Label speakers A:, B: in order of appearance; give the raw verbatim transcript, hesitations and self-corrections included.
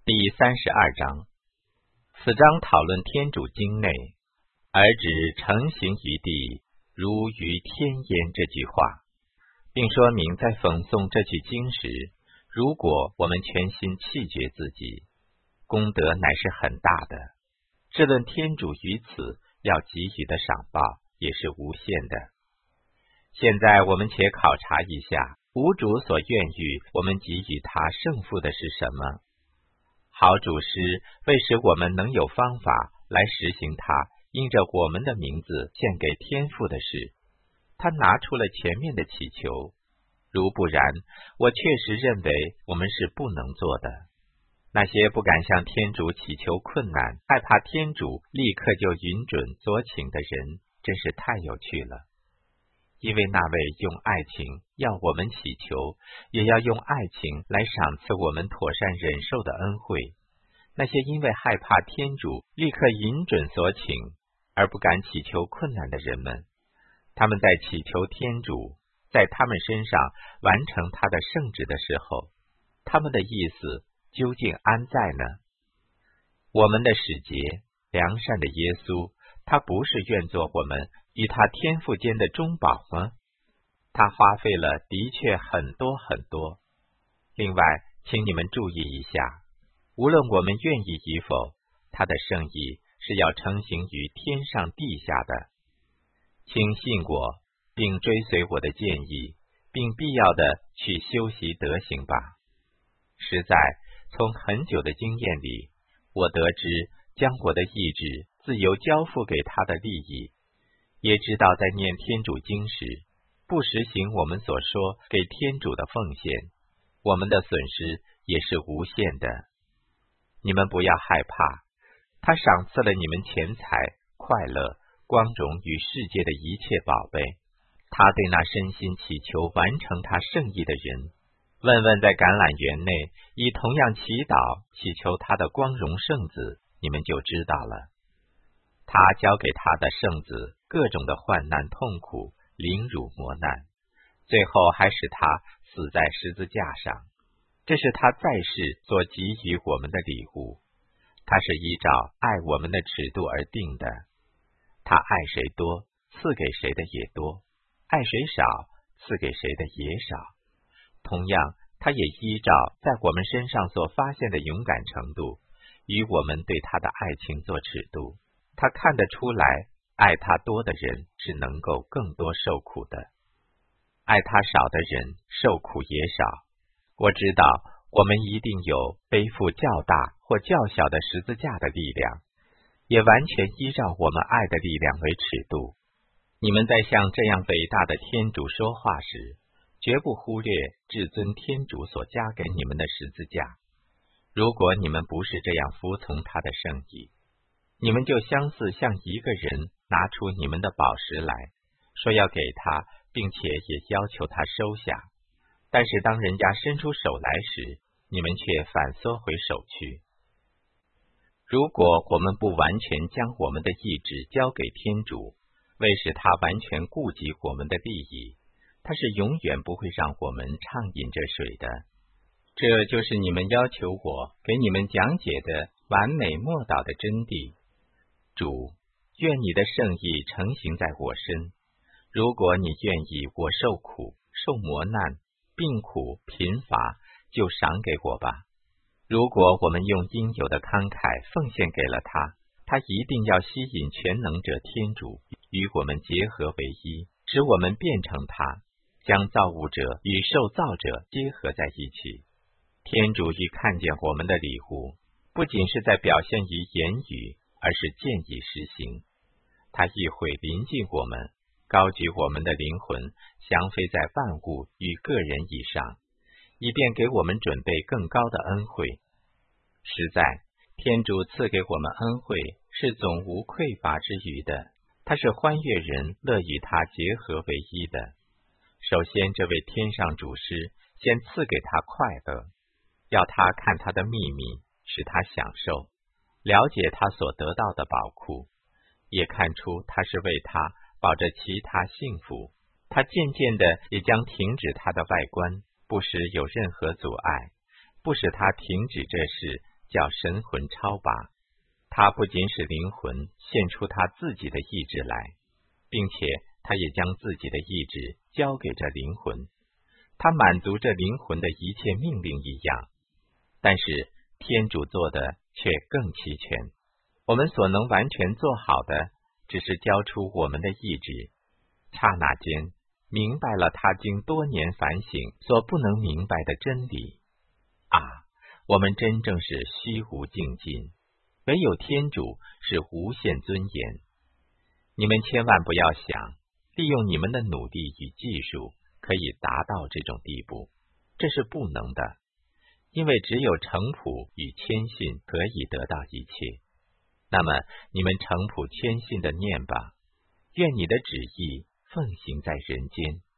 A: 第三十二章，此章讨论天主经内，而指成行于地，如于天焉这句话，并说明在讽诵这句经时，如果我们全心弃绝自己，功德乃是很大的。至论天主于此要给予的赏报也是无限的。现在我们且考察一下，吾主所愿欲我们给予他胜负的是什么？好主师为使我们能有方法来实行他因着我们的名字献给天父的事，他拿出了前面的祈求。如不然，我确实认为我们是不能做的。那些不敢向天主祈求困难，害怕天主立刻就允准所请的人，真是太有趣了。因为那位用爱情要我们祈求，也要用爱情来赏赐我们妥善忍受的恩惠。那些因为害怕天主立刻允准所请，而不敢祈求困难的人们，他们在祈求天主在他们身上完成他的圣旨的时候，他们的意思究竟安在呢？我们的使节，良善的耶稣，他不是愿做我们与他天父间的中保吗？他花费了的确很多很多。另外，请你们注意一下，无论我们愿意与否，他的圣意是要成行于天上地下的。请信我，并追随我的建议，并必要的去修习德行吧。实在从很久的经验里，我得知将我的意志自由交付给他的利益，也知道在念天主经时，不实行我们所说给天主的奉献，我们的损失也是无限的。你们不要害怕，他赏赐了你们钱财、快乐、光荣与世界的一切宝贝。他对那身心祈求完成他圣意的人，问问在橄榄园内以同样祈祷祈求他的光荣圣子，你们就知道了。他交给他的圣子各种的患难痛苦、凌辱磨难，最后还使他死在十字架上。这是他在世所给予我们的礼物，他是依照爱我们的尺度而定的。他爱谁多，赐给谁的也多；爱谁少，赐给谁的也少。同样，他也依照在我们身上所发现的勇敢程度，与我们对他的爱情做尺度。他看得出来，爱他多的人是能够更多受苦的，爱他少的人受苦也少。我知道我们一定有背负较大或较小的十字架的力量，也完全依照我们爱的力量为尺度。你们在向这样伟大的天主说话时，绝不忽略至尊天主所加给你们的十字架。如果你们不是这样服从他的圣意，你们就相似向一个人拿出你们的宝石来，说要给他，并且也要求他收下。但是当人家伸出手来时，你们却反缩回手去。如果我们不完全将我们的意志交给天主，为使他完全顾及我们的利益，他是永远不会让我们畅饮这水的。这就是你们要求我给你们讲解的完美默祷的真谛。主，愿你的圣意成行在我身。如果你愿意我受苦、受磨难、病苦、贫乏，就赏给我吧。如果我们用应有的慷慨奉献给了他，他一定要吸引全能者天主与我们结合为一，使我们变成他，将造物者与受造者结合在一起。天主欲看见我们的礼物，不仅是在表现于言语，而是见以实行。他亦会临近我们，高举我们的灵魂，降飞在万物与个人以上，以便给我们准备更高的恩惠。实在，天主赐给我们恩惠是总无匮乏之余的，他是欢悦人乐与他结合为一的。首先，这位天上主师先赐给他快乐，要他看他的秘密，使他享受，了解他所得到的宝库，也看出他是为他保着其他幸福。他渐渐的也将停止他的外观，不使有任何阻碍，不使他停止这事叫神魂超拔。他不仅使灵魂献出他自己的意志来，并且他也将自己的意志交给这灵魂，他满足这灵魂的一切命令一样。但是天主做的却更齐全，我们所能完全做好的，只是交出我们的意志，刹那间明白了他经多年反省所不能明白的真理。啊，我们真正是虚无尽尽，唯有天主是无限尊严。你们千万不要想利用你们的努力与技术可以达到这种地步，这是不能的，因为只有诚朴与谦逊可以得到一切。那么你们诚朴谦逊的念吧，愿你的旨意奉行在人间。